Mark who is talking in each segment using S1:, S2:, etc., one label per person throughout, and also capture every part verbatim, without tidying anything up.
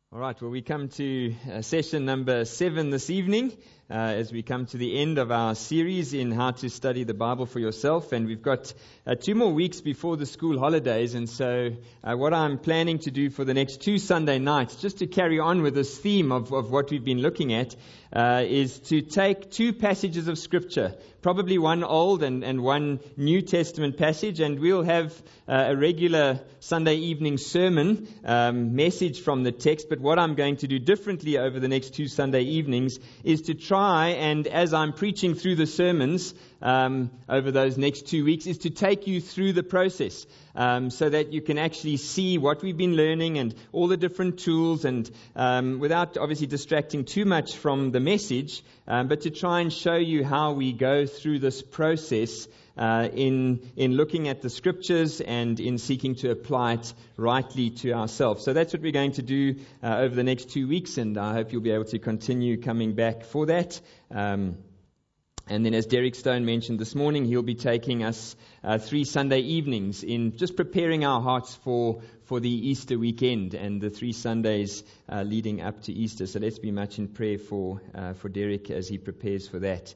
S1: All right, well, we come to uh, session number seven this evening uh, as we come to the end of our series in how to study the Bible for yourself. And we've got uh, two more weeks before the school holidays. And so uh, what I'm planning to do for the next two Sunday nights, just to carry on with this theme of, of what we've been looking at, uh, is to take two passages of Scripture, probably one Old and, and one New Testament passage, and we'll have uh, a regular Sunday evening sermon um, message from the text. But what I'm going to do differently over the next two Sunday evenings is to try and, as I'm preaching through the sermons um, over those next two weeks, is to take you through the process um, so that you can actually see what we've been learning and all the different tools, and um, without obviously distracting too much from the message, um, but to try and show you how we go through this process Uh, in in looking at the Scriptures and in seeking to apply it rightly to ourselves. So that's what we're going to do uh, over the next two weeks, and I hope you'll be able to continue coming back for that. Um, and then, as Derek Stone mentioned this morning, he'll be taking us uh, three Sunday evenings in just preparing our hearts for for the Easter weekend and the three Sundays uh, leading up to Easter. So let's be much in prayer for uh, for Derek as he prepares for that.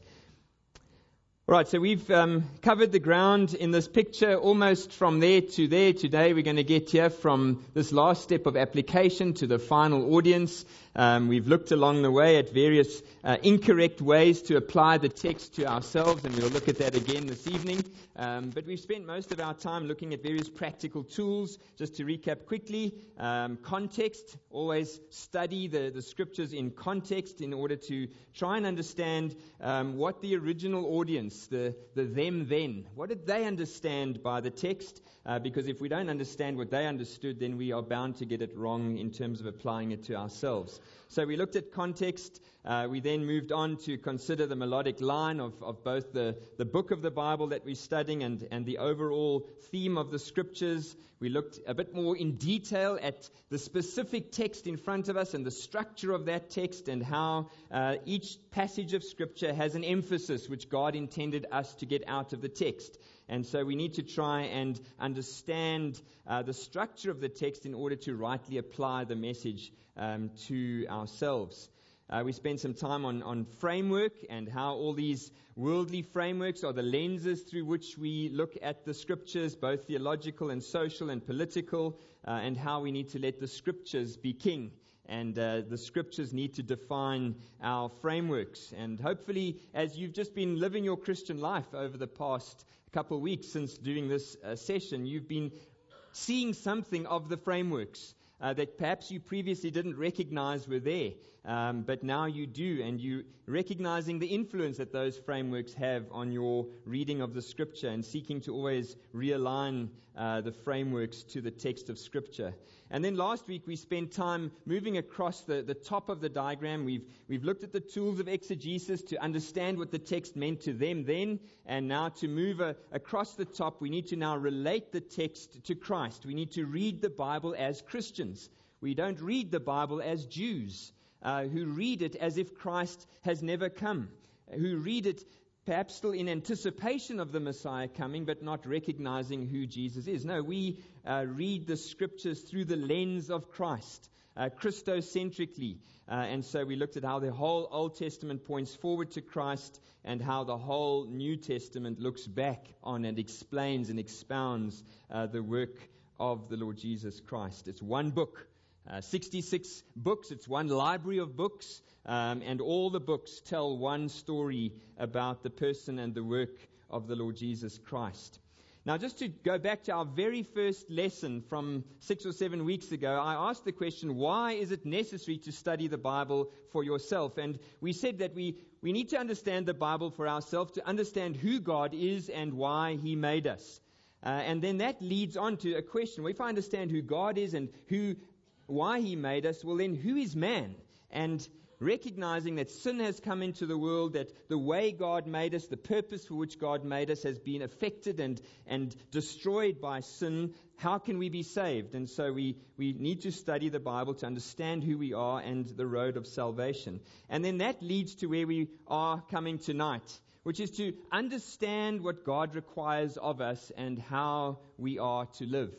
S1: All right, so we've um, covered the ground in this picture almost from there to there. Today we're going to get here from this last step of application to the final audience. Um, we've looked along the way at various uh, incorrect ways to apply the text to ourselves, and we'll look at that again this evening. Um, but we've spent most of our time looking at various practical tools. Just to recap quickly, um, context, always study the, the Scriptures in context in order to try and understand um, what the original audience, the, the them then, what did they understand by the text? Uh, because if we don't understand what they understood, then we are bound to get it wrong in terms of applying it to ourselves. So we looked at context. Uh, we then moved on to consider the melodic line of, of both the, the book of the Bible that we're studying and, and the overall theme of the Scriptures. We looked a bit more in detail at the specific text in front of us and the structure of that text, and how uh, each passage of Scripture has an emphasis which God intended us to get out of the text. And so we need to try and understand uh, the structure of the text in order to rightly apply the message um, to ourselves. Uh, we spent some time on, on framework and how all these worldly frameworks are the lenses through which we look at the Scriptures, both theological and social and political, uh, and how we need to let the Scriptures be king. And uh, the Scriptures need to define our frameworks. And hopefully, as you've just been living your Christian life over the past couple of weeks since doing this uh, session, you've been seeing something of the frameworks uh, that perhaps you previously didn't recognize were there. Um, but now you do, and you recognizing the influence that those frameworks have on your reading of the Scripture, and seeking to always realign uh, the frameworks to the text of Scripture. And then last week we spent time moving across the, the top of the diagram. We've we've looked at the tools of exegesis to understand what the text meant to them then, and now to move a, across the top, we need to now relate the text to Christ. We need to read the Bible as Christians. We don't read the Bible as Jews Uh, who read it as if Christ has never come, who read it perhaps still in anticipation of the Messiah coming, but not recognizing who Jesus is. No, we uh, read the Scriptures through the lens of Christ, uh, Christocentrically. Uh, and so we looked at how the whole Old Testament points forward to Christ, and how the whole New Testament looks back on and explains and expounds uh, the work of the Lord Jesus Christ. It's one book. Uh, sixty-six books, it's one library of books, um, and all the books tell one story about the person and the work of the Lord Jesus Christ. Now, just to go back to our very first lesson from six or seven weeks ago, I asked the question, why is it necessary to study the Bible for yourself? And we said that we, we need to understand the Bible for ourselves, to understand who God is and why He made us. Uh, and then that leads on to a question. Well, if I understand who God is and who why He made us, well then who is man? And recognizing that sin has come into the world, that the way God made us, the purpose for which God made us has been affected and, and destroyed by sin, how can we be saved? And so we, we need to study the Bible to understand who we are and the road of salvation. And then that leads to where we are coming tonight, which is to understand what God requires of us and how we are to live.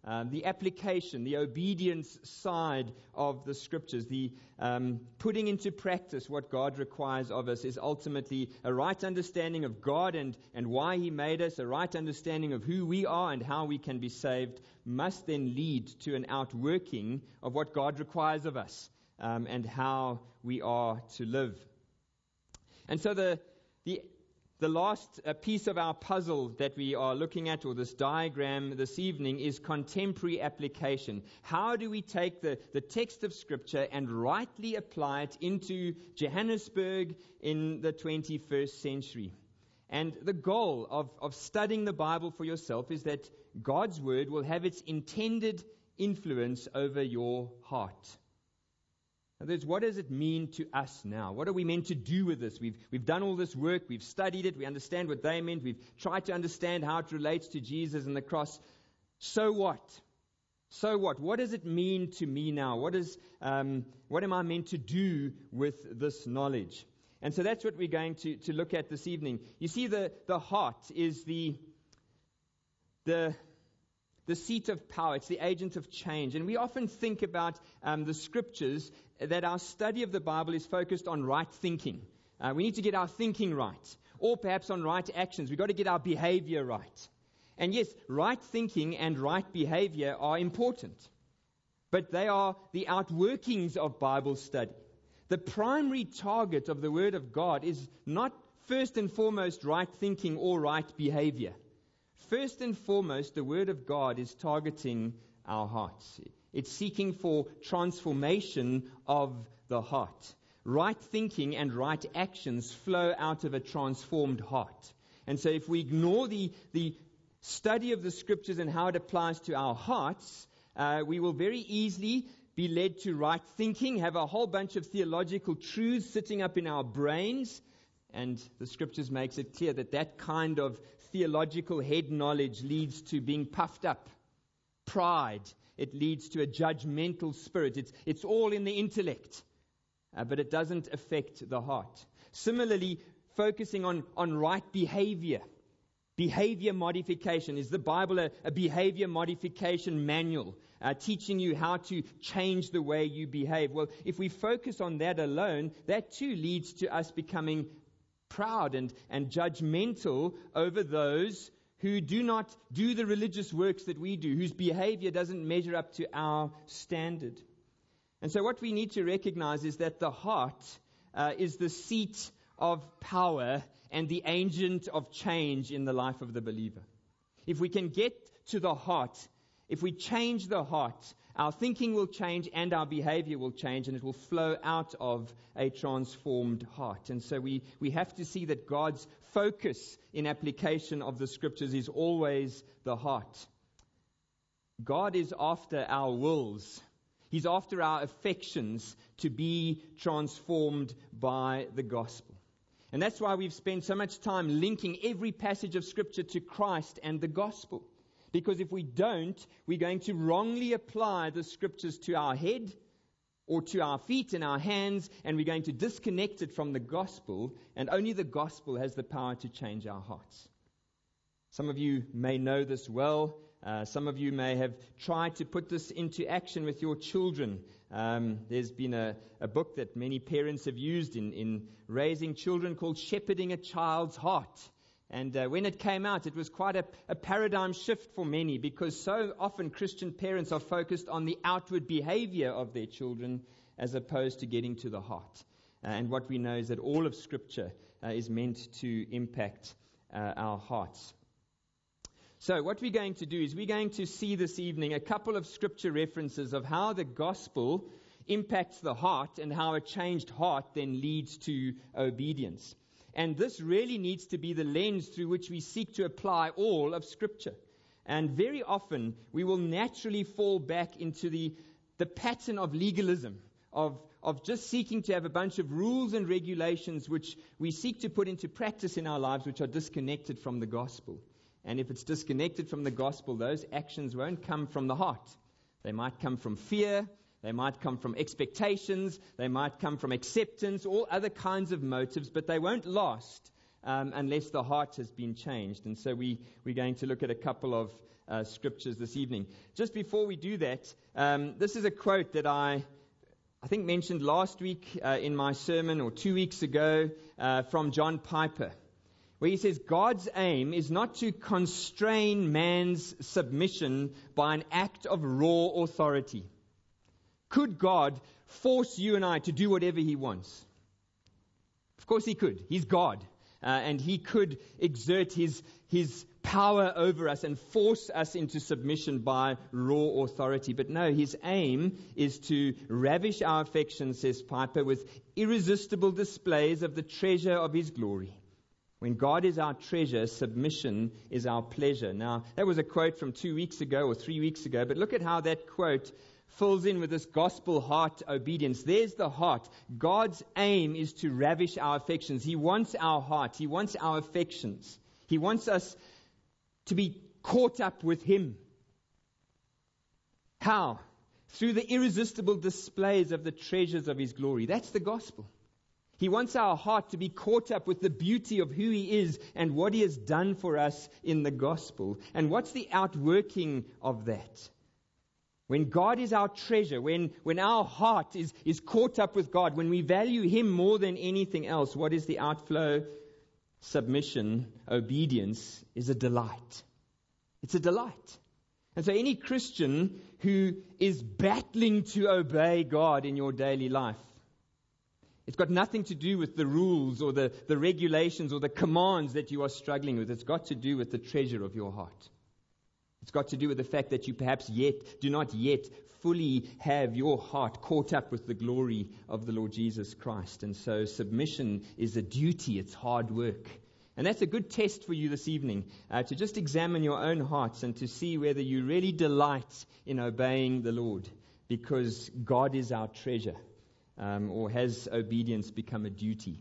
S1: Um, the application, the obedience side of the Scriptures, the um, putting into practice what God requires of us, is ultimately a right understanding of God and, and why He made us, a right understanding of who we are and how we can be saved, must then lead to an outworking of what God requires of us um, and how we are to live. And so the the The last uh, piece of our puzzle that we are looking at, or this diagram this evening, is contemporary application. How do we take the, the text of Scripture and rightly apply it into Johannesburg in the twenty-first century? And the goal of, of studying the Bible for yourself is that God's Word will have its intended influence over your heart. In other words, what does it mean to us now? What are we meant to do with this? We've, we've done all this work. We've studied it. We understand what they meant. We've tried to understand how it relates to Jesus and the cross. So what? So what? What does it mean to me now? What is, um, what am I meant to do with this knowledge? And so that's what we're going to, to look at this evening. You see, the, the heart is the, the, the seat of power. It's the agent of change. And we often think about um, the Scriptures, that our study of the Bible is focused on right thinking. Uh, we need to get our thinking right. Or perhaps on right actions. We've got to get our behavior right. And yes, right thinking and right behavior are important. But they are the outworkings of Bible study. The primary target of the Word of God is not first and foremost right thinking or right behavior. First and foremost, the Word of God is targeting our hearts. It's seeking for transformation of the heart. Right thinking and right actions flow out of a transformed heart. And so if we ignore the, the study of the Scriptures and how it applies to our hearts, uh, we will very easily be led to right thinking, have a whole bunch of theological truths sitting up in our brains. And the Scriptures makes it clear that that kind of theological head knowledge leads to being puffed up, pride. It leads to a judgmental spirit. It's, it's all in the intellect, uh, but it doesn't affect the heart. Similarly, focusing on, on right behavior. Behavior modification. Is the Bible a, a behavior modification manual, uh, teaching you how to change the way you behave? Well, if we focus on that alone, that too leads to us becoming proud and, and judgmental over those who do not do the religious works that we do, whose behavior doesn't measure up to our standard. And so what we need to recognize is that the heart uh, is the seat of power and the agent of change in the life of the believer. If we can get to the heart, if we change the heart, our thinking will change and our behavior will change, and it will flow out of a transformed heart. And so we, we have to see that God's focus in application of the Scriptures is always the heart. God is after our wills. He's after our affections to be transformed by the gospel. And that's why we've spent so much time linking every passage of Scripture to Christ and the gospel. Because if we don't, we're going to wrongly apply the Scriptures to our head or to our feet and our hands, and we're going to disconnect it from the gospel, and only the gospel has the power to change our hearts. Some of you may know this well. Uh, some of you may have tried to put this into action with your children. Um, there's been a, a book that many parents have used in, in raising children called Shepherding a Child's Heart. And uh, when it came out, it was quite a, a paradigm shift for many, because so often Christian parents are focused on the outward behavior of their children as opposed to getting to the heart. Uh, and what we know is that all of Scripture uh, is meant to impact uh, our hearts. So what we're going to do is we're going to see this evening a couple of Scripture references of how the gospel impacts the heart and how a changed heart then leads to obedience. And this really needs to be the lens through which we seek to apply all of Scripture. And very often we will naturally fall back into the, the pattern of legalism, of, of just seeking to have a bunch of rules and regulations which we seek to put into practice in our lives, which are disconnected from the gospel. And if it's disconnected from the gospel, those actions won't come from the heart. They might come from fear. They might come from expectations. They might come from acceptance, all other kinds of motives, but they won't last um, unless the heart has been changed. And so we, we're going to look at a couple of uh, scriptures this evening. Just before we do that, um, this is a quote that I I think mentioned last week uh, in my sermon, or two weeks ago, uh, from John Piper, where he says, God's aim is not to constrain man's submission by an act of raw authority. Could God force you and I to do whatever He wants? Of course He could. He's God. Uh, and He could exert His, His power over us and force us into submission by raw authority. But no, His aim is to ravish our affections, says Piper, with irresistible displays of the treasure of His glory. When God is our treasure, submission is our pleasure. Now, that was a quote from two weeks ago or three weeks ago, but look at how that quote fills in with this gospel heart obedience. There's the heart. God's aim is to ravish our affections. He wants our heart. He wants our affections. He wants us to be caught up with Him. How? Through the irresistible displays of the treasures of His glory. That's the gospel. He wants our heart to be caught up with the beauty of who He is and what He has done for us in the gospel. And what's the outworking of that? When God is our treasure, when, when our heart is, is caught up with God, when we value Him more than anything else, what is the outflow? Submission, obedience is a delight. It's a delight. And so any Christian who is battling to obey God in your daily life, it's got nothing to do with the rules or the, the regulations or the commands that you are struggling with. It's got to do with the treasure of your heart. It's got to do with the fact that you perhaps yet do not yet fully have your heart caught up with the glory of the Lord Jesus Christ. And so submission is a duty. It's hard work. And that's a good test for you this evening, uh, to just examine your own hearts and to see whether you really delight in obeying the Lord, because God is our treasure. Um, or has obedience become a duty?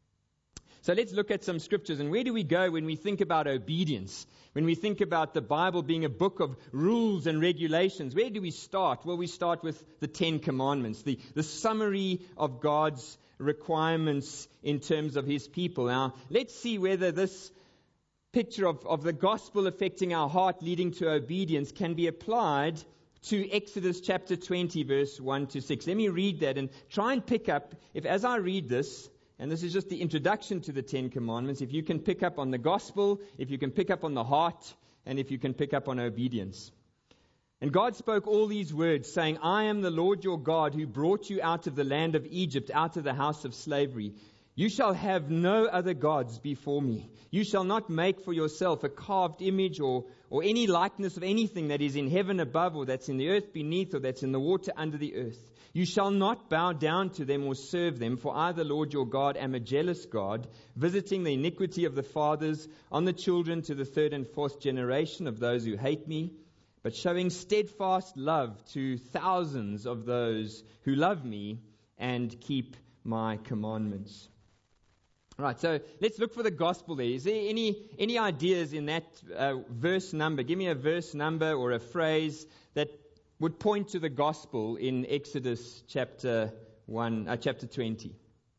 S1: So let's look at some scriptures. And where do we go when we think about obedience? When we think about the Bible being a book of rules and regulations, where do we start? Well, we start with the Ten Commandments, the, the summary of God's requirements in terms of His people. Now, let's see whether this picture of, of the gospel affecting our heart, leading to obedience, can be applied to Exodus chapter twenty, verse one to six. Let me read that and try and pick up, if as I read this, and this is just the introduction to the Ten Commandments, if you can pick up on the gospel, if you can pick up on the heart, and if you can pick up on obedience. And God spoke all these words, saying, I am the Lord your God who brought you out of the land of Egypt, out of the house of slavery. You shall have no other gods before me. You shall not make for yourself a carved image or, or any likeness of anything that is in heaven above, or that's in the earth beneath, or that's in the water under the earth. You shall not bow down to them or serve them, for I, the Lord your God, am a jealous God, visiting the iniquity of the fathers on the children to the third and fourth generation of those who hate me, but showing steadfast love to thousands of those who love me and keep my commandments. All right, so let's look for the gospel there. Is there any any ideas in that uh, verse number? Give me a verse number or a phrase that would point to the gospel in Exodus chapter one, uh, chapter twenty.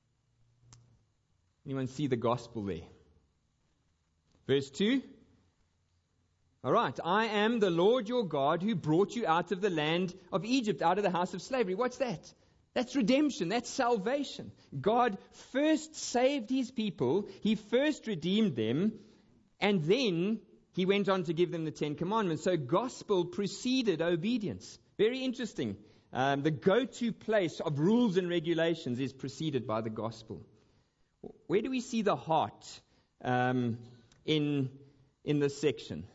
S1: Anyone see the gospel there? Verse two. All right, I am the Lord your God who brought you out of the land of Egypt, out of the house of slavery. What's that? That's redemption. That's salvation. God first saved His people. He first redeemed them. And then He went on to give them the Ten Commandments. So gospel preceded obedience. Very interesting. Um, the go-to place of rules and regulations is preceded by the gospel. Where do we see the heart um, in, in this section?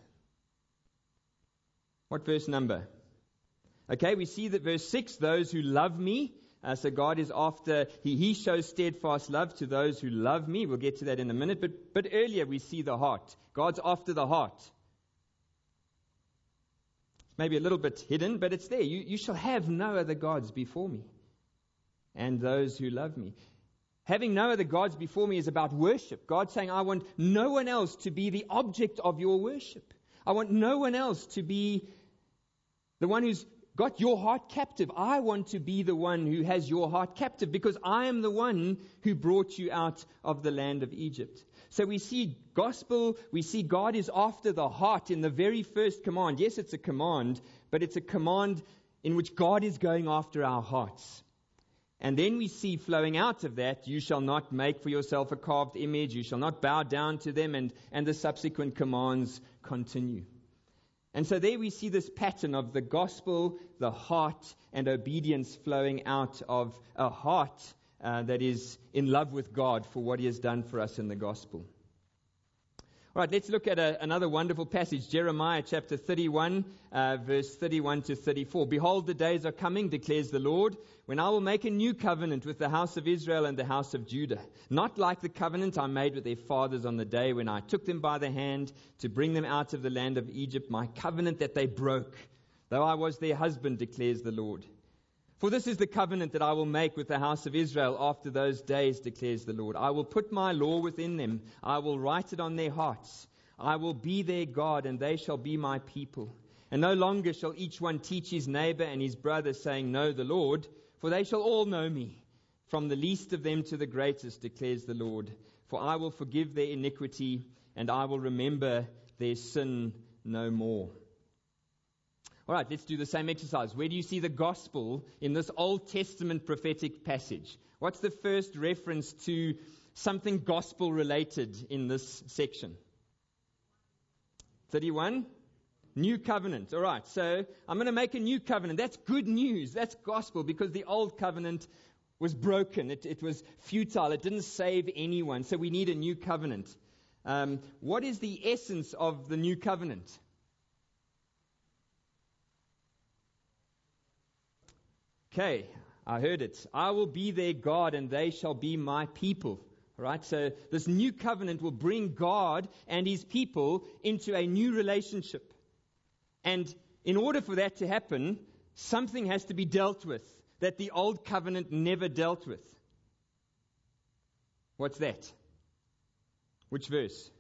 S1: What verse number? Okay, we see that verse six, those who love me. Uh, so God is after, he, he shows steadfast love to those who love me. We'll get to that in a minute. But, but earlier we see the heart. God's after the heart. Maybe a little bit hidden, but it's there. You, you shall have no other gods before me, and those who love me. Having no other gods before me is about worship. God's saying, I want no one else to be the object of your worship. I want no one else to be the one who's got your heart captive. I want to be the one who has your heart captive, because I am the one who brought you out of the land of Egypt. So we see gospel, we see God is after the heart in the very first command. Yes, it's a command, but it's a command in which God is going after our hearts. And then we see flowing out of that, you shall not make for yourself a carved image, you shall not bow down to them, and, and the subsequent commands continue. And so there we see this pattern of the gospel, the heart, and obedience flowing out of a heart uh, that is in love with God for what He has done for us in the gospel. All right, let's look at a, another wonderful passage, Jeremiah chapter thirty-one, uh, verse thirty-one to thirty-four. Behold, the days are coming, declares the Lord, when I will make a new covenant with the house of Israel and the house of Judah, not like the covenant I made with their fathers on the day when I took them by the hand to bring them out of the land of Egypt, my covenant that they broke, though I was their husband, declares the Lord. For this is the covenant that I will make with the house of Israel after those days, declares the Lord. I will put my law within them. I will write it on their hearts. I will be their God, and they shall be my people. And no longer shall each one teach his neighbor and his brother, saying, Know the Lord, for they shall all know me, from the least of them to the greatest, declares the Lord. For I will forgive their iniquity, and I will remember their sin no more. All right, let's do the same exercise. Where do you see the gospel in this Old Testament prophetic passage? What's the first reference to something gospel related in this section? thirty-one. New covenant. All right, so I'm going to make a new covenant. That's good news. That's gospel, because the old covenant was broken. It, it was futile. It didn't save anyone. So we need a new covenant. Um, what is the essence of the new covenant? Okay, I heard it. I will be their God, and they shall be my people. All right, so this new covenant will bring God and His people into a new relationship. And in order for that to happen, something has to be dealt with that the old covenant never dealt with. What's that? Which verse?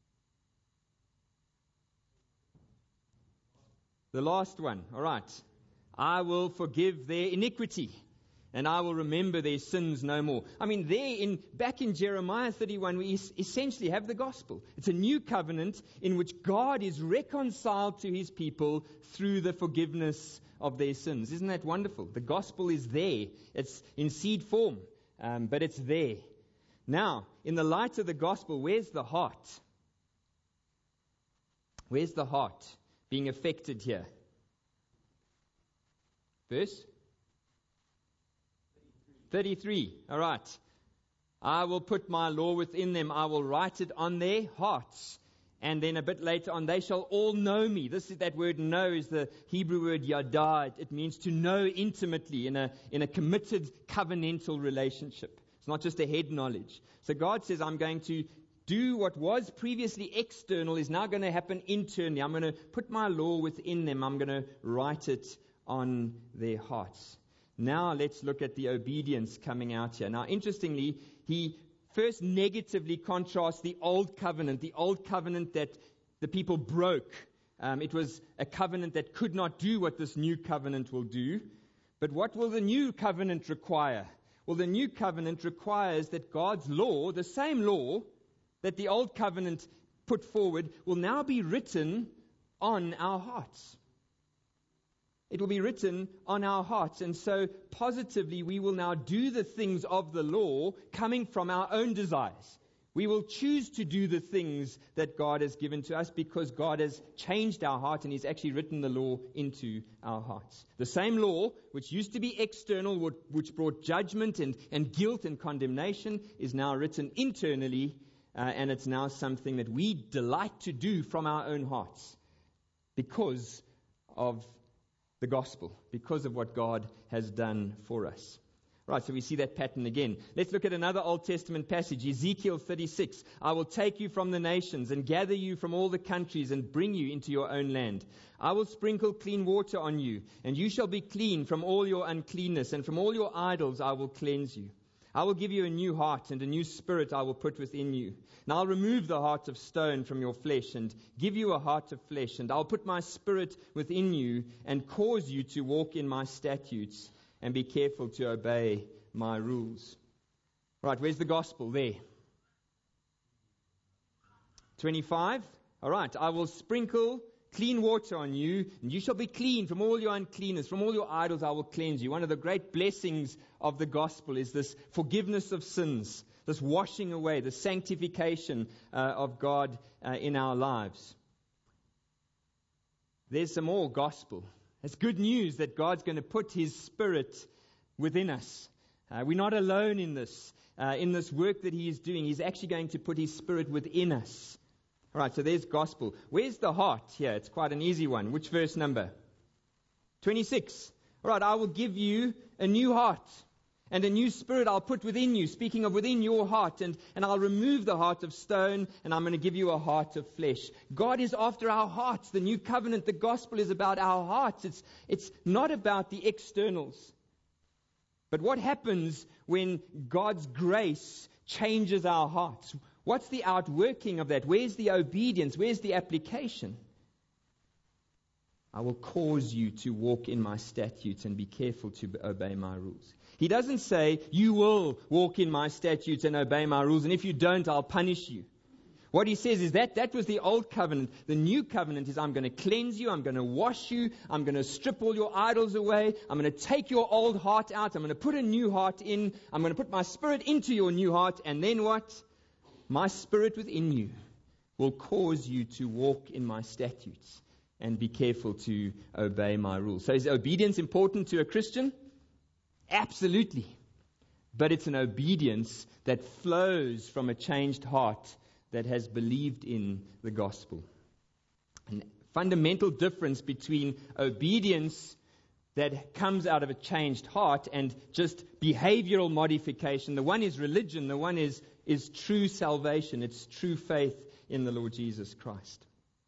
S1: The last one. All right. I will forgive their iniquity, and I will remember their sins no more. I mean, there in back in Jeremiah thirty-one, we essentially have the gospel. It's a new covenant in which God is reconciled to His people through the forgiveness of their sins. Isn't that wonderful? The gospel is there. It's in seed form, um, but it's there. Now, in the light of the gospel, where's the heart? Where's the heart being affected here? Verse thirty-three. All right. I will put my law within them. I will write it on their hearts. And then a bit later on, they shall all know me. This is that word know is the Hebrew word yada. It means to know intimately in a, in a committed covenantal relationship. It's not just a head knowledge. So God says, I'm going to do what was previously external is now going to happen internally. I'm going to put my law within them. I'm going to write it on their hearts. Now let's look at the obedience coming out here. Now, interestingly, he first negatively contrasts the old covenant, the old covenant that the people broke. Um, it was a covenant that could not do what this new covenant will do. But what will the new covenant require? Well, the new covenant requires that God's law, the same law that the old covenant put forward, will now be written on our hearts. It will be written on our hearts. And so positively, we will now do the things of the law coming from our own desires. We will choose to do the things that God has given to us because God has changed our heart and He's actually written the law into our hearts. The same law, which used to be external, which brought judgment and, and guilt and condemnation, is now written internally, uh, and it's now something that we delight to do from our own hearts because of the gospel, because of what God has done for us. Right, so we see that pattern again. Let's look at another Old Testament passage, Ezekiel thirty-six. I will take you from the nations and gather you from all the countries and bring you into your own land. I will sprinkle clean water on you, and you shall be clean from all your uncleanness, and from all your idols I will cleanse you. I will give you a new heart, and a new spirit I will put within you. And I'll remove the heart of stone from your flesh, and give you a heart of flesh. And I'll put my spirit within you, and cause you to walk in my statutes, and be careful to obey my rules. Right, where's the gospel? There. twenty-five. All right. I will sprinkle clean water on you, and you shall be clean from all your uncleanness. From all your idols I will cleanse you. One of the great blessings of the gospel is this forgiveness of sins, this washing away, the sanctification uh, of God uh, in our lives. There's some more gospel. It's good news that God's going to put His Spirit within us. Uh, we're not alone in this, uh, in this work that He is doing. He's actually going to put His Spirit within us. All right, so there's gospel. Where's the heart here? It's quite an easy one. Which verse number? twenty-six. All right, I will give you a new heart. And a new spirit I'll put within you, speaking of within your heart. And, and I'll remove the heart of stone, and I'm going to give you a heart of flesh. God is after our hearts. The new covenant, the gospel is about our hearts. It's, it's not about the externals. But what happens when God's grace changes our hearts? What's the outworking of that? Where's the obedience? Where's the application? I will cause you to walk in my statutes and be careful to obey my rules. He doesn't say, you will walk in my statutes and obey my rules, and if you don't, I'll punish you. What he says is that that was the old covenant. The new covenant is I'm going to cleanse you, I'm going to wash you, I'm going to strip all your idols away, I'm going to take your old heart out, I'm going to put a new heart in, I'm going to put my spirit into your new heart, and then what? My spirit within you will cause you to walk in my statutes and be careful to obey my rules. So is obedience important to a Christian? Absolutely. But it's an obedience that flows from a changed heart that has believed in the gospel. A fundamental difference between obedience that comes out of a changed heart and just behavioral modification. The one is religion, the one is, is true salvation. It's true faith in the Lord Jesus Christ.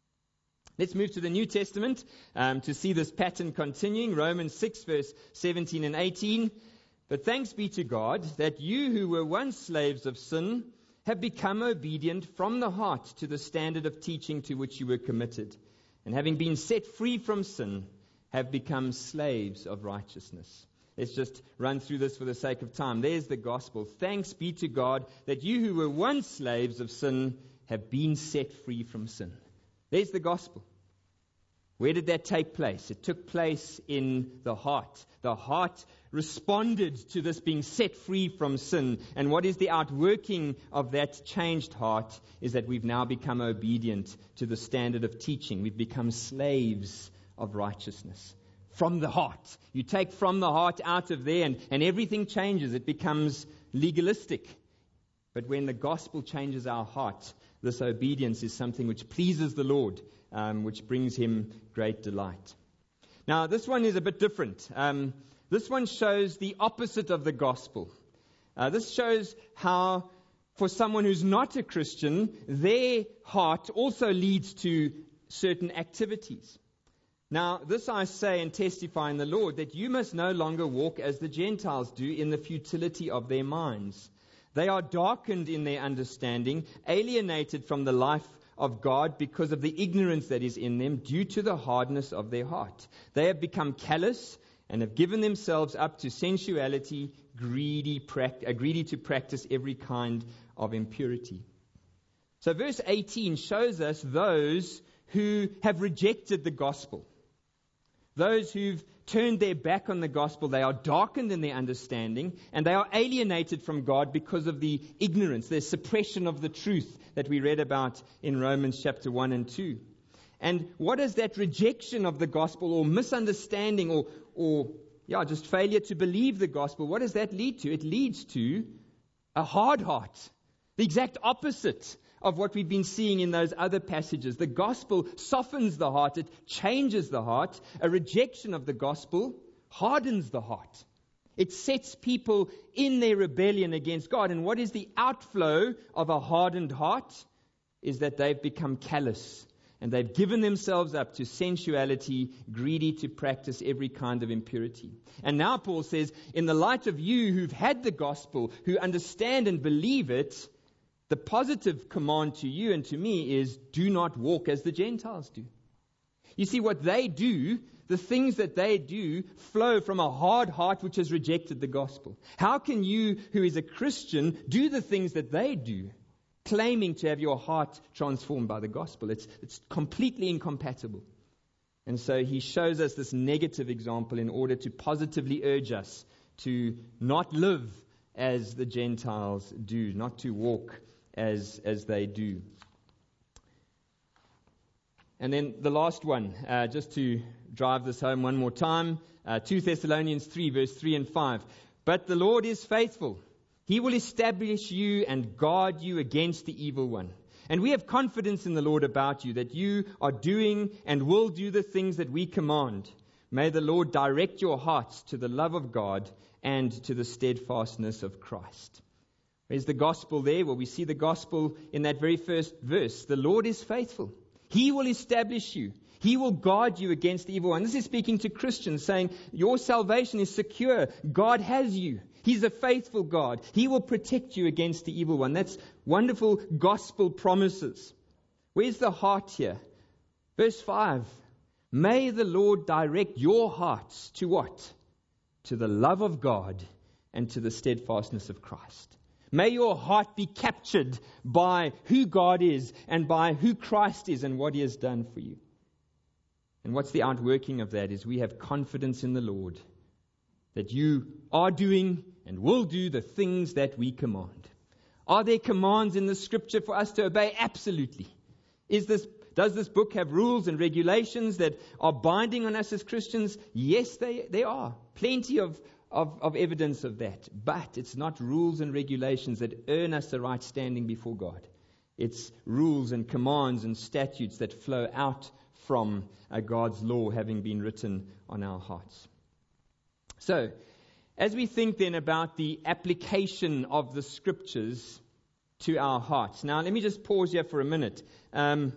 S1: Let's move to the New Testament um, to see this pattern continuing. Romans six, verse seventeen and eighteen. But thanks be to God that you who were once slaves of sin have become obedient from the heart to the standard of teaching to which you were committed. And having been set free from sin, have become slaves of righteousness. Let's just run through this for the sake of time. There's the gospel. Thanks be to God that you who were once slaves of sin have been set free from sin. There's the gospel. Where did that take place? It took place in the heart. The heart responded to this being set free from sin. And what is the outworking of that changed heart is that we've now become obedient to the standard of teaching. We've become slaves of righteousness. From the heart. You take from the heart out of there and, and everything changes. It becomes legalistic. But when the gospel changes our heart, this obedience is something which pleases the Lord, um, which brings Him great delight. Now, this one is a bit different. Um, this one shows the opposite of the gospel. Uh, this shows how, for someone who's not a Christian, their heart also leads to certain activities. Now, this I say and testify in the Lord, that you must no longer walk as the Gentiles do in the futility of their minds. They are darkened in their understanding, alienated from the life of God because of the ignorance that is in them due to the hardness of their heart. They have become callous and have given themselves up to sensuality, greedy, pract- uh, greedy to practice every kind of impurity. So verse eighteen shows us those who have rejected the gospel. Those who've turned their back on the gospel, they are darkened in their understanding and they are alienated from God because of the ignorance, the suppression of the truth that we read about in Romans chapter one and two. And what is that rejection of the gospel or misunderstanding or, or yeah, just failure to believe the gospel? What does that lead to? It leads to a hard heart, the exact opposite of what we've been seeing in those other passages. The gospel softens the heart. It changes the heart. A rejection of the gospel hardens the heart. It sets people in their rebellion against God. And what is the outflow of a hardened heart? Is that they've become callous. And they've given themselves up to sensuality, greedy to practice every kind of impurity. And now Paul says, in the light of you who've had the gospel, who understand and believe it, the positive command to you and to me is, do not walk as the Gentiles do. You see, what they do, the things that they do, flow from a hard heart which has rejected the gospel. How can you, who is a Christian, do the things that they do? claiming to have your heart transformed by the gospel. It's, it's completely incompatible. And so he shows us this negative example in order to positively urge us to not live as the Gentiles do, not to walk as, as they do. And then the last one, uh, just to drive this home one more time, uh, Second Thessalonians three, verse three and five. But the Lord is faithful. He will establish you and guard you against the evil one. And we have confidence in the Lord about you, that you are doing and will do the things that we command. May the Lord direct your hearts to the love of God and to the steadfastness of Christ. Where's the gospel there? Well, we see the gospel in that very first verse. The Lord is faithful. He will establish you. He will guard you against the evil one. This is speaking to Christians, saying your salvation is secure. God has you. He's a faithful God. He will protect you against the evil one. That's wonderful gospel promises. Where's the heart here? Verse five. May the Lord direct your hearts to what? To the love of God and to the steadfastness of Christ. May your heart be captured by who God is and by who Christ is and what He has done for you. And what's the outworking of that is we have confidence in the Lord that you are doing and will do the things that we command. Are there commands in the Scripture for us to obey? Absolutely. Is this, does this book have rules and regulations that are binding on us as Christians? Yes, they, they are. Plenty of, of, of evidence of that. But it's not rules and regulations that earn us the right standing before God. It's rules and commands and statutes that flow out from uh, God's law having been written on our hearts. So, as we think then about the application of the Scriptures to our hearts. Now, let me just pause here for a minute. Um,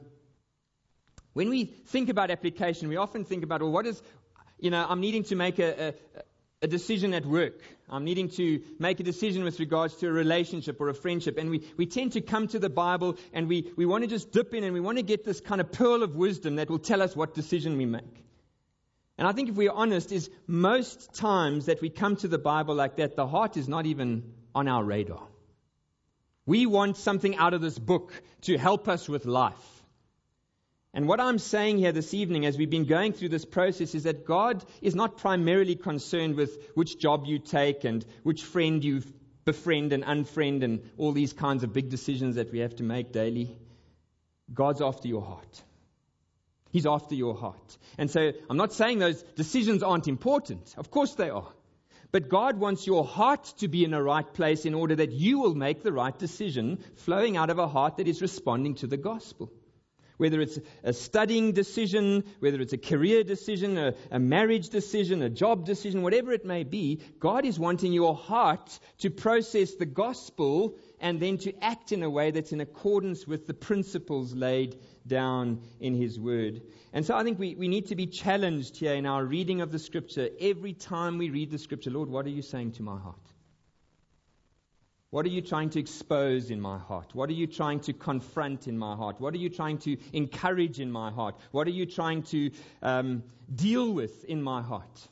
S1: when we think about application, we often think about, well, what is, you know, I'm needing to make a, a, a decision at work. I'm needing to make a decision with regards to a relationship or a friendship. And we, we tend to come to the Bible and we, we want to just dip in and we want to get this kind of pearl of wisdom that will tell us what decision we make. And I think if we're honest, is most times that we come to the Bible like that, the heart is not even on our radar. We want something out of this book to help us with life. And what I'm saying here this evening as we've been going through this process is that God is not primarily concerned with which job you take and which friend you befriend and unfriend and all these kinds of big decisions that we have to make daily. God's after your heart. He's after your heart. And so I'm not saying those decisions aren't important. Of course they are. But God wants your heart to be in a right place in order that you will make the right decision flowing out of a heart that is responding to the gospel. Whether it's a studying decision, whether it's a career decision, a, a marriage decision, a job decision, whatever it may be, God is wanting your heart to process the gospel and then to act in a way that's in accordance with the principles laid down in His Word. And so I think we, we need to be challenged here in our reading of the Scripture. Every time we read the Scripture, Lord, what are you saying to my heart? What are you trying to expose in my heart? What are you trying to confront in my heart? What are you trying to encourage in my heart? What are you trying to um, deal with in my heart?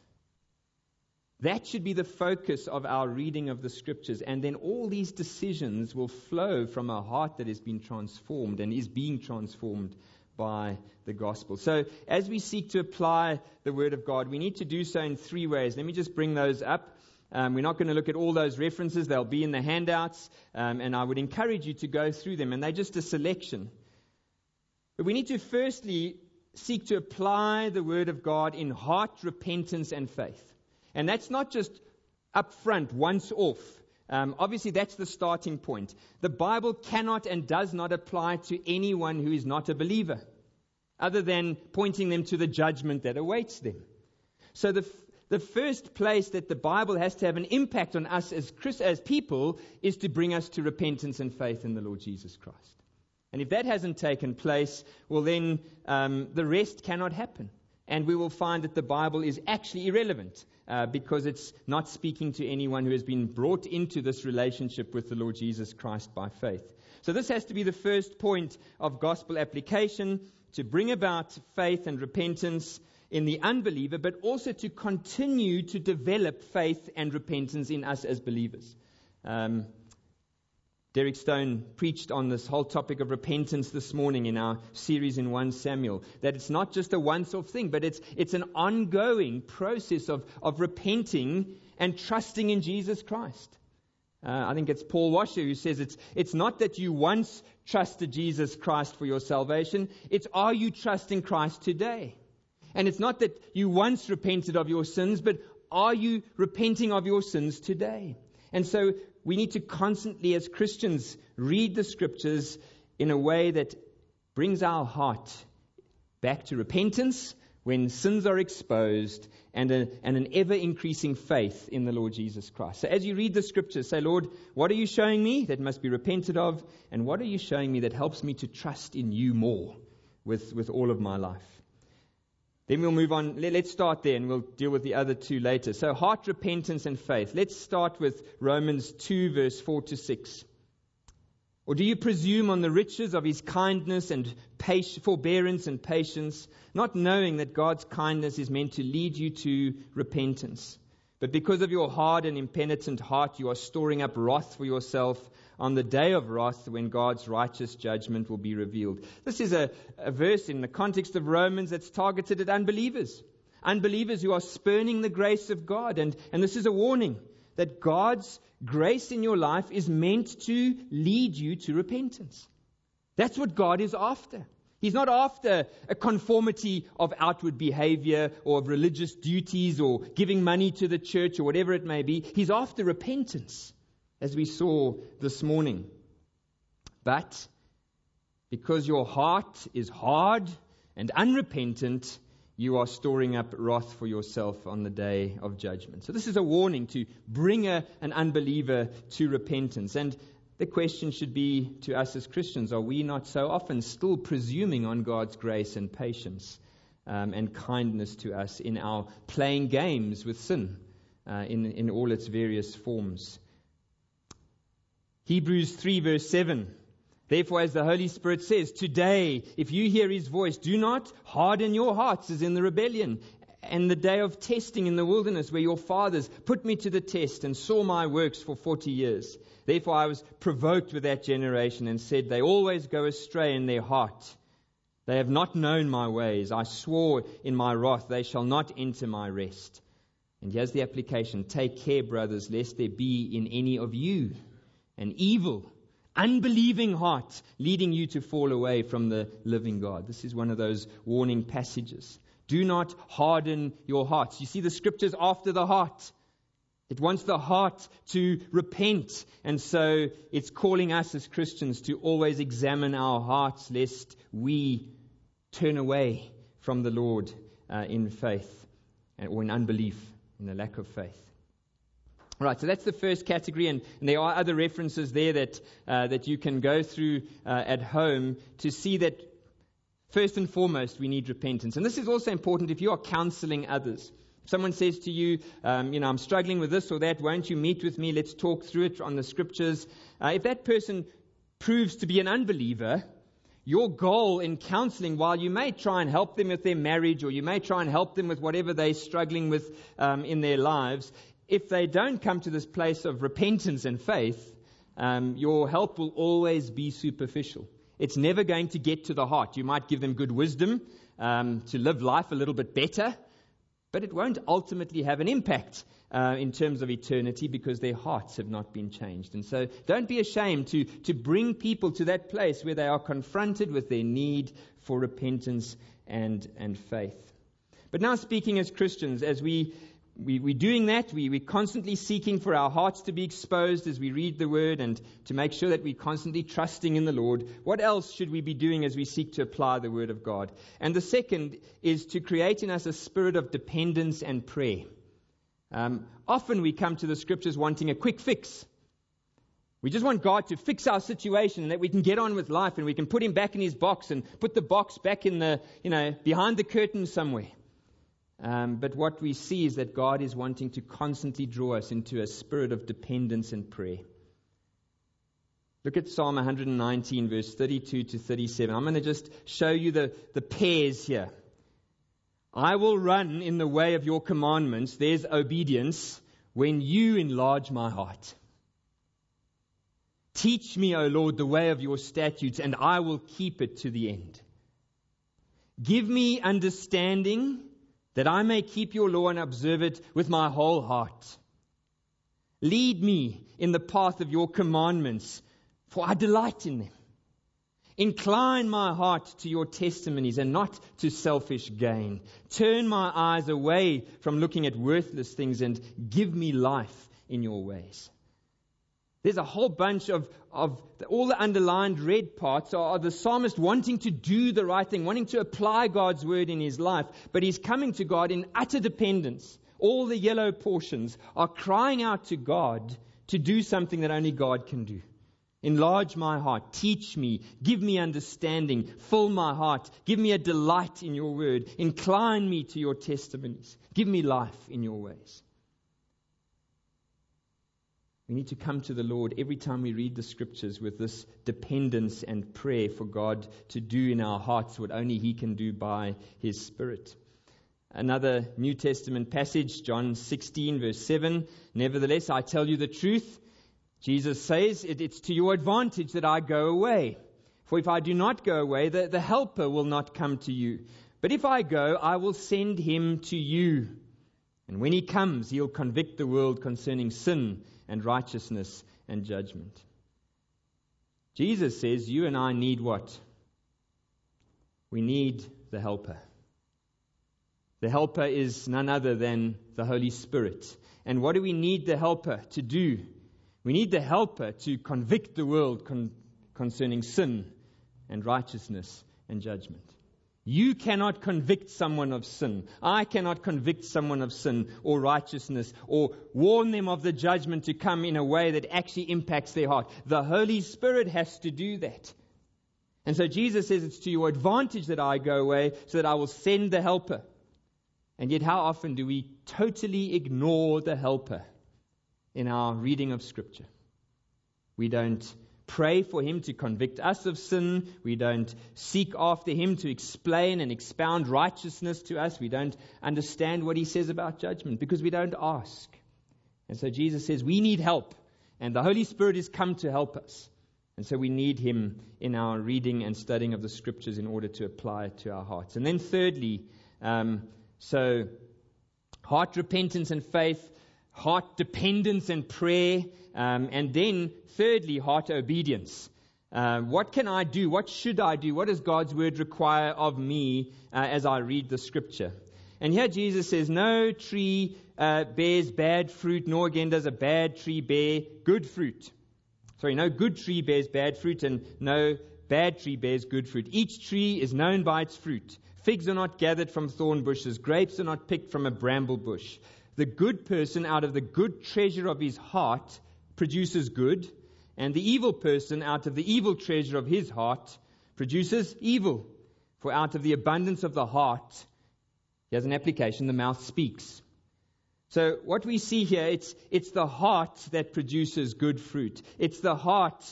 S1: That should be the focus of our reading of the Scriptures. And then all these decisions will flow from a heart that has been transformed and is being transformed by the gospel. So as we seek to apply the Word of God, we need to do so in three ways. Let me just bring those up. Um, we're not going to look at all those references. They'll be in the handouts. Um, and I would encourage you to go through them. And they're just a selection. But we need to firstly seek to apply the Word of God in heart, repentance, and faith. And that's not just up front, once off. Um, obviously, that's the starting point. The Bible cannot and does not apply to anyone who is not a believer, other than pointing them to the judgment that awaits them. So the the first place that the Bible has to have an impact on us as Christ, as people is to bring us to repentance and faith in the Lord Jesus Christ. And if that hasn't taken place, well then um, the rest cannot happen. And we will find that the Bible is actually irrelevant uh, because it's not speaking to anyone who has been brought into this relationship with the Lord Jesus Christ by faith. So this has to be the first point of gospel application, to bring about faith and repentance in the unbeliever, but also to continue to develop faith and repentance in us as believers. Um, Derek Stone preached on this whole topic of repentance this morning in our series in First Samuel, that it's not just a once-off thing, but it's it's an ongoing process of, of repenting and trusting in Jesus Christ. Uh, I think it's Paul Washer who says it's it's not that you once trusted Jesus Christ for your salvation, it's are you trusting Christ today? And it's not that you once repented of your sins, but are you repenting of your sins today? And so we need to constantly, as Christians, read the Scriptures in a way that brings our heart back to repentance when sins are exposed, and, a, and an ever-increasing faith in the Lord Jesus Christ. So as you read the Scriptures, say, Lord, what are you showing me that must be repented of? And what are you showing me that helps me to trust in you more with, with all of my life? Then we'll move on. Let's start there and we'll deal with the other two later. So heart repentance and faith. Let's start with Romans two, verse four to six. Or do you presume on the riches of his kindness and patience, forbearance and patience, not knowing that God's kindness is meant to lead you to repentance? But because of your hard and impenitent heart, you are storing up wrath for yourself on the day of wrath when God's righteous judgment will be revealed. This is a, a verse in the context of Romans that's targeted at unbelievers. Unbelievers who are spurning the grace of God. And, and this is a warning that God's grace in your life is meant to lead you to repentance. That's what God is after. He's not after a conformity of outward behavior or of religious duties or giving money to the church or whatever it may be. He's after repentance, as we saw this morning. But because your heart is hard and unrepentant, you are storing up wrath for yourself on the day of judgment. So this is a warning to bring a, an unbeliever to repentance. And the question should be to us as Christians, are we not so often still presuming on God's grace and patience um, and kindness to us in our playing games with sin uh, in, in all its various forms? Hebrews three, verse seven. Therefore, as the Holy Spirit says, today, if you hear his voice, do not harden your hearts as in the rebellion and the day of testing in the wilderness where your fathers put me to the test and saw my works for forty years. Therefore, I was provoked with that generation and said, they always go astray in their heart. They have not known my ways. I swore in my wrath, they shall not enter my rest. And here's the application. Take care, brothers, lest there be in any of you an evil, unbelieving heart leading you to fall away from the living God. This is one of those warning passages. Do not harden your hearts. You see the Scriptures after the heart. It wants the heart to repent. And so it's calling us as Christians to always examine our hearts lest we turn away from the Lord uh, in faith or in unbelief, in the lack of faith. All right, so that's the first category, and, and there are other references there that uh, that you can go through uh, at home to see that first and foremost we need repentance. And this is also important if you are counseling others. If someone says to you, um, you know, I'm struggling with this or that, won't you meet with me? Let's talk through it on the Scriptures. Uh, if that person proves to be an unbeliever, your goal in counseling, while you may try and help them with their marriage or you may try and help them with whatever they're struggling with um, in their lives, if they don't come to this place of repentance and faith, um, your help will always be superficial. It's never going to get to the heart. You might give them good wisdom um, to live life a little bit better, but it won't ultimately have an impact uh, in terms of eternity because their hearts have not been changed. And so don't be ashamed to, to bring people to that place where they are confronted with their need for repentance and, and faith. But now speaking as Christians, as we We, we're doing that. We, we're constantly seeking for our hearts to be exposed as we read the Word and to make sure that we're constantly trusting in the Lord. What else should we be doing as we seek to apply the Word of God? And the second is to create in us a spirit of dependence and prayer. Um, often we come to the Scriptures wanting a quick fix. We just want God to fix our situation and that we can get on with life and we can put Him back in His box and put the box back in the, you know, behind the curtain somewhere. Um, but what we see is that God is wanting to constantly draw us into a spirit of dependence and prayer. Look at Psalm one nineteen, verse thirty-two to thirty-seven. I'm going to just show you the, the pairs here. I will run in the way of your commandments. There's obedience when you enlarge my heart. Teach me, O Lord, the way of your statutes, and I will keep it to the end. Give me understanding, that I may keep your law and observe it with my whole heart. Lead me in the path of your commandments, for I delight in them. Incline my heart to your testimonies and not to selfish gain. Turn my eyes away from looking at worthless things and give me life in your ways. There's a whole bunch of, of the, all the underlined red parts are, are the psalmist wanting to do the right thing, wanting to apply God's word in his life, but he's coming to God in utter dependence. All the yellow portions are crying out to God to do something that only God can do. Enlarge my heart, teach me, give me understanding, fill my heart, give me a delight in your word, incline me to your testimonies, give me life in your ways. We need to come to the Lord every time we read the scriptures with this dependence and prayer for God to do in our hearts what only He can do by His Spirit. Another New Testament passage, John sixteen verse seven, nevertheless I tell you the truth. Jesus says, it, it's to your advantage that I go away. For if I do not go away, the, the Helper will not come to you. But if I go, I will send Him to you. And when He comes, He'll convict the world concerning sin and righteousness and judgment. Jesus says you and I need what? We need the Helper. The Helper is none other than the Holy Spirit. And what do we need the Helper to do? We need the Helper to convict the world con- concerning sin and righteousness and judgment. You cannot convict someone of sin. I cannot convict someone of sin or righteousness or warn them of the judgment to come in a way that actually impacts their heart. The Holy Spirit has to do that. And so Jesus says it's to your advantage that I go away so that I will send the Helper. And yet how often do we totally ignore the Helper in our reading of Scripture? We don't pray for Him to convict us of sin. We don't seek after Him to explain and expound righteousness to us. We don't understand what He says about judgment because we don't ask. And so Jesus says we need help, and the Holy Spirit has come to help us. And so we need Him in our reading and studying of the Scriptures in order to apply it to our hearts. And then thirdly, um, so heart repentance and faith, heart dependence and prayer, um, and then thirdly, heart obedience. Uh, what can I do? What should I do? What does God's word require of me uh, as I read the scripture? And here Jesus says, no tree uh, bears bad fruit, nor again does a bad tree bear good fruit. Sorry, no good tree bears bad fruit, and no bad tree bears good fruit. Each tree is known by its fruit. Figs are not gathered from thorn bushes. Grapes are not picked from a bramble bush. The good person out of the good treasure of his heart produces good, and the evil person out of the evil treasure of his heart produces evil. For out of the abundance of the heart, here's an application, the mouth speaks. So what we see here, it's it's the heart that produces good fruit. It's the heart,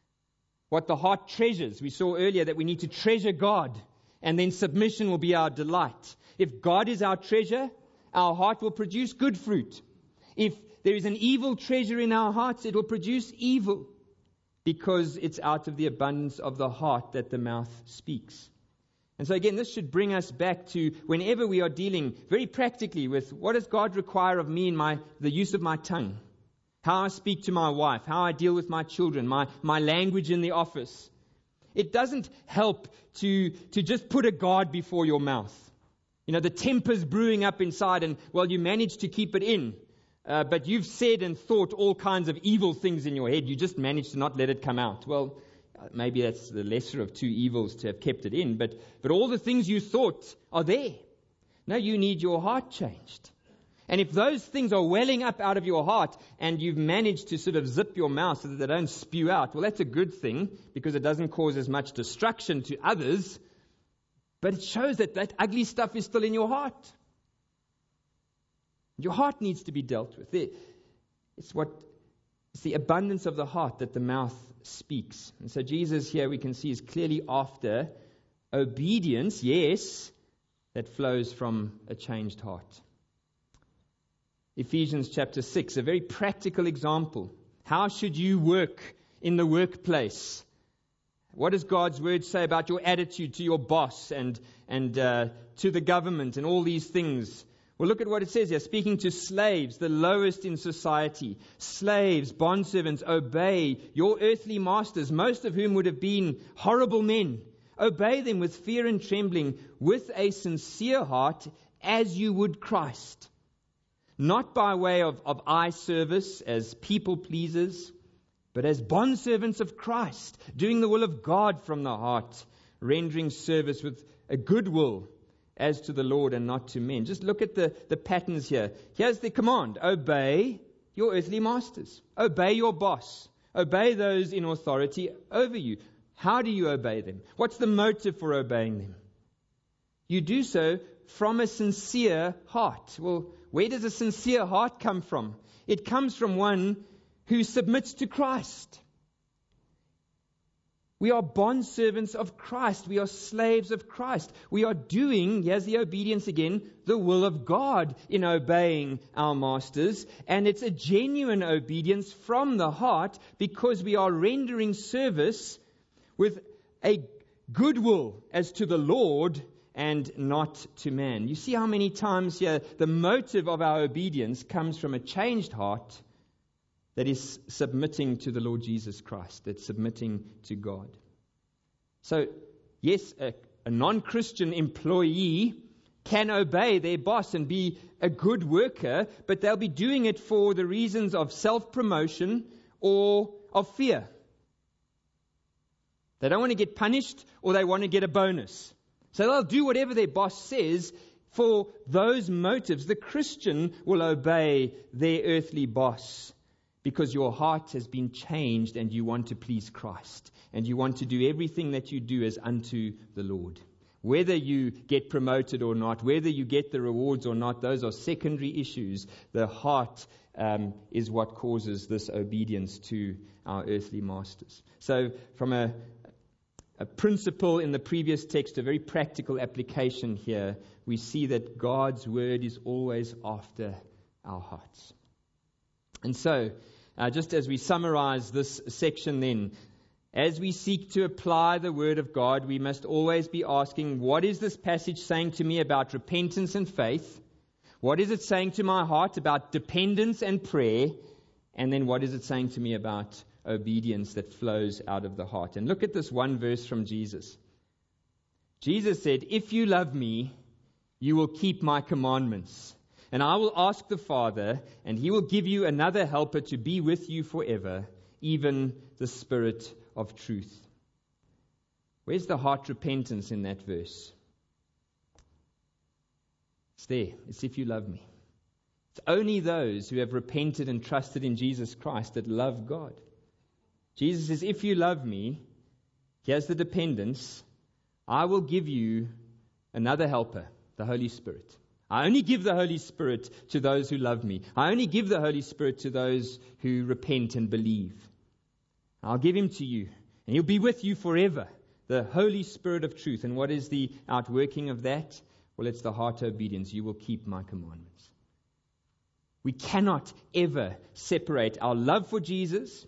S1: what the heart treasures. We saw earlier that we need to treasure God, and then submission will be our delight. If God is our treasure, our heart will produce good fruit. If there is an evil treasure in our hearts, it will produce evil, because it's out of the abundance of the heart that the mouth speaks. And so again, this should bring us back to whenever we are dealing very practically with what does God require of me in my the use of my tongue, how I speak to my wife, how I deal with my children, my, my language in the office. It doesn't help to, to just put a guard before your mouth. You know, the temper's brewing up inside and, well, you managed to keep it in. Uh, but you've said and thought all kinds of evil things in your head. You just managed to not let it come out. Well, maybe that's the lesser of two evils to have kept it in. But, but all the things you thought are there. No, you need your heart changed. And if those things are welling up out of your heart and you've managed to sort of zip your mouth so that they don't spew out, well, that's a good thing because it doesn't cause as much destruction to others. But it shows that that ugly stuff is still in your heart. Your heart needs to be dealt with. It's what it's the abundance of the heart that the mouth speaks. And so Jesus here we can see is clearly after obedience, yes, that flows from a changed heart. Ephesians chapter six, a very practical example. How should you work in the workplace? What does God's word say about your attitude to your boss and, and uh, to the government and all these things? Well, look at what it says here. Speaking to slaves, the lowest in society. Slaves, bondservants, obey your earthly masters, most of whom would have been horrible men. Obey them with fear and trembling, with a sincere heart, as you would Christ. Not by way of, of eye service as people pleasers, but as bondservants of Christ, doing the will of God from the heart, rendering service with a good will as to the Lord and not to men. Just look at the, the patterns here. Here's the command. Obey your earthly masters. Obey your boss. Obey those in authority over you. How do you obey them? What's the motive for obeying them? You do so from a sincere heart. Well, where does a sincere heart come from? It comes from one who submits to Christ. We are bondservants of Christ. We are slaves of Christ. We are doing, here's the obedience again, the will of God in obeying our masters. And it's a genuine obedience from the heart because we are rendering service with a good will as to the Lord and not to man. You see how many times here the motive of our obedience comes from a changed heart that is submitting to the Lord Jesus Christ, that's submitting to God. So, yes, a, a non-Christian employee can obey their boss and be a good worker, but they'll be doing it for the reasons of self-promotion or of fear. They don't want to get punished or they want to get a bonus. So they'll do whatever their boss says for those motives. The Christian will obey their earthly boss because your heart has been changed and you want to please Christ. And you want to do everything that you do as unto the Lord. Whether you get promoted or not, whether you get the rewards or not, those are secondary issues. The heart um, is what causes this obedience to our earthly masters. So from a A principle in the previous text, a very practical application here, we see that God's word is always after our hearts. And so, uh, just as we summarize this section then, as we seek to apply the word of God, we must always be asking, what is this passage saying to me about repentance and faith? What is it saying to my heart about dependence and prayer? And then what is it saying to me about obedience that flows out of the heart? And look at this one verse from Jesus. Jesus said, if you love me, you will keep my commandments. And I will ask the Father, and he will give you another helper to be with you forever, even the Spirit of truth. Where's the heart repentance in that verse? It's there. It's if you love me. It's only those who have repented and trusted in Jesus Christ that love God. Jesus says, if you love me, here's the dependence, I will give you another helper, the Holy Spirit. I only give the Holy Spirit to those who love me. I only give the Holy Spirit to those who repent and believe. I'll give him to you, and he'll be with you forever, the Holy Spirit of truth. And what is the outworking of that? Well, it's the heart obedience. You will keep my commandments. We cannot ever separate our love for Jesus,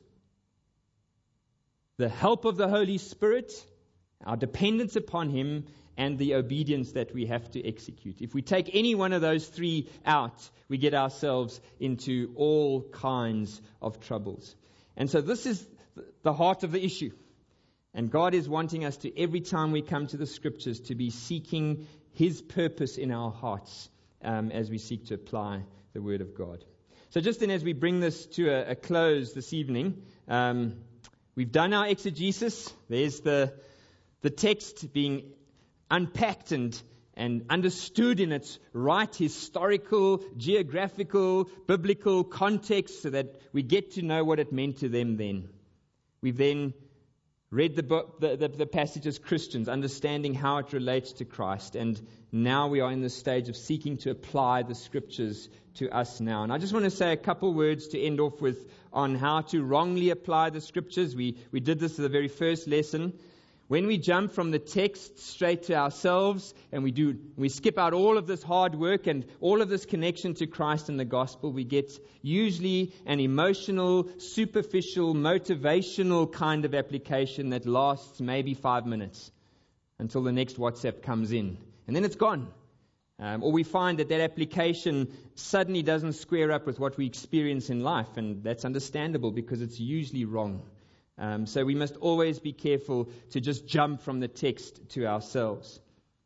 S1: the help of the Holy Spirit, our dependence upon him, and the obedience that we have to execute. If we take any one of those three out, we get ourselves into all kinds of troubles. And so this is the heart of the issue. And God is wanting us to, every time we come to the Scriptures, to be seeking his purpose in our hearts um, as we seek to apply the Word of God. So just then, as we bring this to a, a close this evening, um, we've done our exegesis. There's the the text being unpacked and, and understood in its right historical, geographical, biblical context so that we get to know what it meant to them then. We've then read the, book, the, the, the passage as Christians, understanding how it relates to Christ. And now we are in the stage of seeking to apply the Scriptures to us now. And I just want to say a couple words to end off with on how to wrongly apply the Scriptures. We, we did this in the very first lesson. When we jump from the text straight to ourselves and we do, we skip out all of this hard work and all of this connection to Christ and the gospel, we get usually an emotional, superficial, motivational kind of application that lasts maybe five minutes until the next WhatsApp comes in. And then it's gone. Um, or we find that that application suddenly doesn't square up with what we experience in life, and that's understandable because it's usually wrong. Um, so we must always be careful to just jump from the text to ourselves.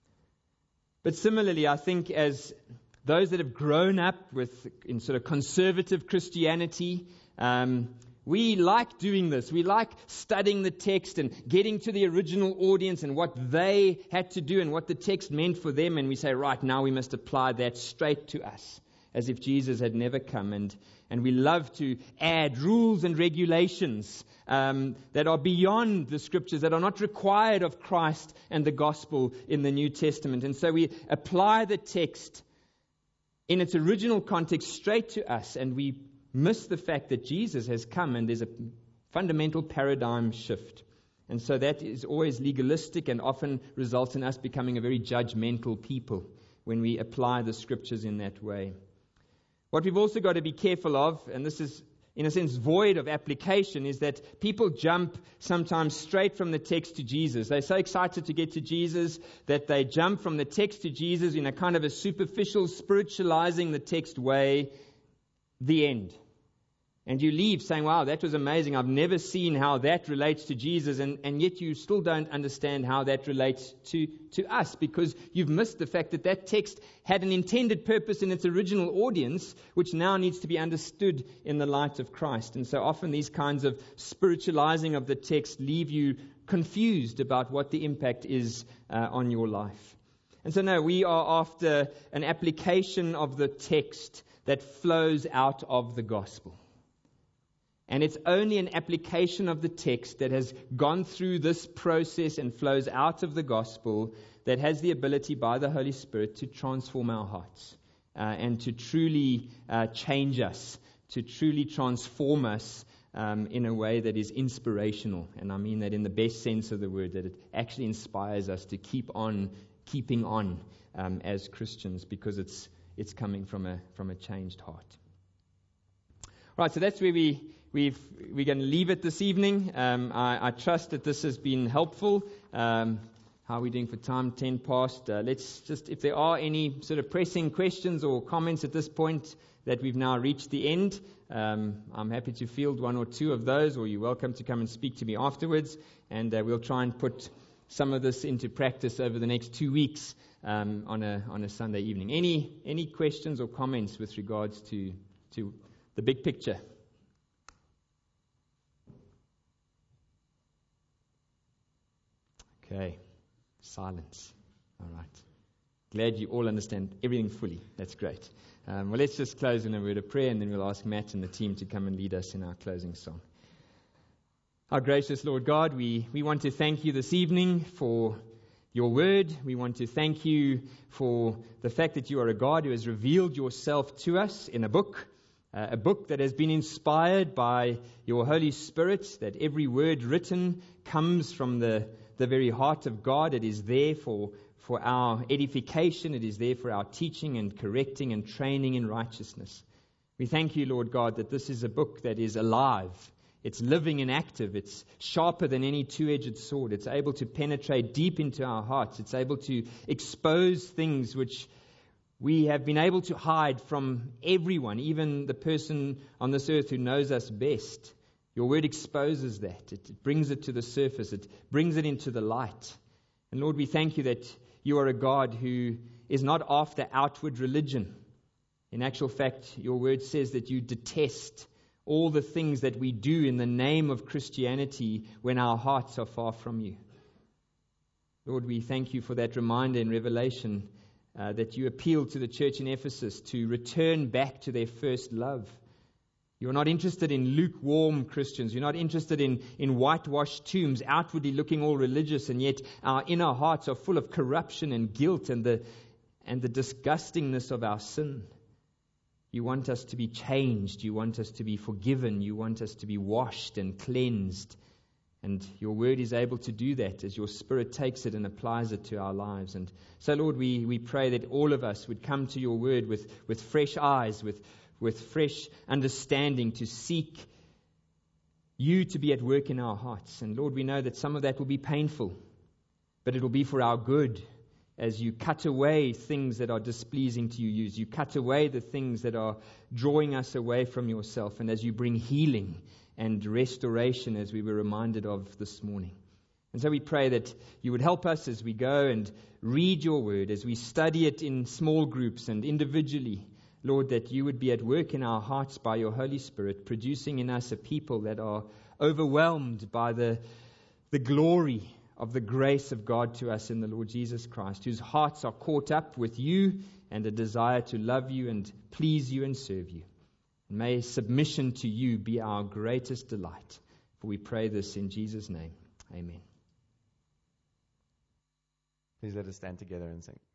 S1: But similarly, I think as those that have grown up with in sort of conservative Christianity, um, we like doing this. We like studying the text and getting to the original audience and what they had to do and what the text meant for them. And we say, right, now we must apply that straight to us, as if Jesus had never come. And, and we love to add rules and regulations um, that are beyond the Scriptures, that are not required of Christ and the gospel in the New Testament. And so we apply the text in its original context straight to us, and we miss the fact that Jesus has come and there's a fundamental paradigm shift. And so that is always legalistic and often results in us becoming a very judgmental people when we apply the Scriptures in that way. What we've also got to be careful of, and this is in a sense void of application, is that people jump sometimes straight from the text to Jesus. They're so excited to get to Jesus that they jump from the text to Jesus in a kind of a superficial, spiritualizing the text way, the end. And you leave saying, wow, that was amazing. I've never seen how that relates to Jesus. And, and yet you still don't understand how that relates to, to us, because you've missed the fact that that text had an intended purpose in its original audience, which now needs to be understood in the light of Christ. And so often these kinds of spiritualizing of the text leave you confused about what the impact is uh, on your life. And so no, we are after an application of the text that flows out of the gospel. And it's only an application of the text that has gone through this process and flows out of the gospel that has the ability by the Holy Spirit to transform our hearts uh, and to truly uh, change us, to truly transform us um, in a way that is inspirational. And I mean that in the best sense of the word, that it actually inspires us to keep on keeping on um, as Christians, because it's it's coming from a from a changed heart. Right, so that's where we We've, we're going to leave it this evening. Um, I, I trust that this has been helpful. Um, how are we doing for time? Ten past. Uh, let's just, if there are any sort of pressing questions or comments at this point that we've now reached the end, um, I'm happy to field one or two of those, or you're welcome to come and speak to me afterwards. And uh, we'll try and put some of this into practice over the next two weeks um, on a on a Sunday evening. Any any questions or comments with regards to to the big picture? Okay, silence. All right. Glad you all understand everything fully. That's great. Um, well, let's just close in a word of prayer, and then we'll ask Matt and the team to come and lead us in our closing song. Our gracious Lord God, we, we want to thank you this evening for your word. We want to thank you for the fact that you are a God who has revealed yourself to us in a book, uh, a book that has been inspired by your Holy Spirit, that every word written comes from the the very heart of God. It is there for, for our edification. It is there for our teaching and correcting and training in righteousness. We thank you, Lord God, that this is a book that is alive. It's living and active. It's sharper than any two-edged sword. It's able to penetrate deep into our hearts. It's able to expose things which we have been able to hide from everyone, even the person on this earth who knows us best. Your word exposes that. It, it brings it to the surface. It brings it into the light. And Lord, we thank you that you are a God who is not after outward religion. In actual fact, your word says that you detest all the things that we do in the name of Christianity when our hearts are far from you. Lord, we thank you for that reminder in Revelation uh, that you appealed to the church in Ephesus to return back to their first love. You're not interested in lukewarm Christians. You're not interested in, in whitewashed tombs, outwardly looking all religious, and yet our inner hearts are full of corruption and guilt and the, and the disgustingness of our sin. You want us to be changed. You want us to be forgiven. You want us to be washed and cleansed. And your word is able to do that as your Spirit takes it and applies it to our lives. And so, Lord, we, we pray that all of us would come to your word with, with fresh eyes, with, with fresh understanding to seek you to be at work in our hearts. And Lord, we know that some of that will be painful, but it will be for our good as you cut away things that are displeasing to you. As you cut away the things that are drawing us away from yourself, and as you bring healing and restoration, as we were reminded of this morning. And so we pray that you would help us as we go and read your word, as we study it in small groups and individually. Lord, that you would be at work in our hearts by your Holy Spirit, producing in us a people that are overwhelmed by the, the glory of the grace of God to us in the Lord Jesus Christ, whose hearts are caught up with you and a desire to love you and please you and serve you. May submission to you be our greatest delight. For we pray this in Jesus' name. Amen.
S2: Please let us stand together and sing.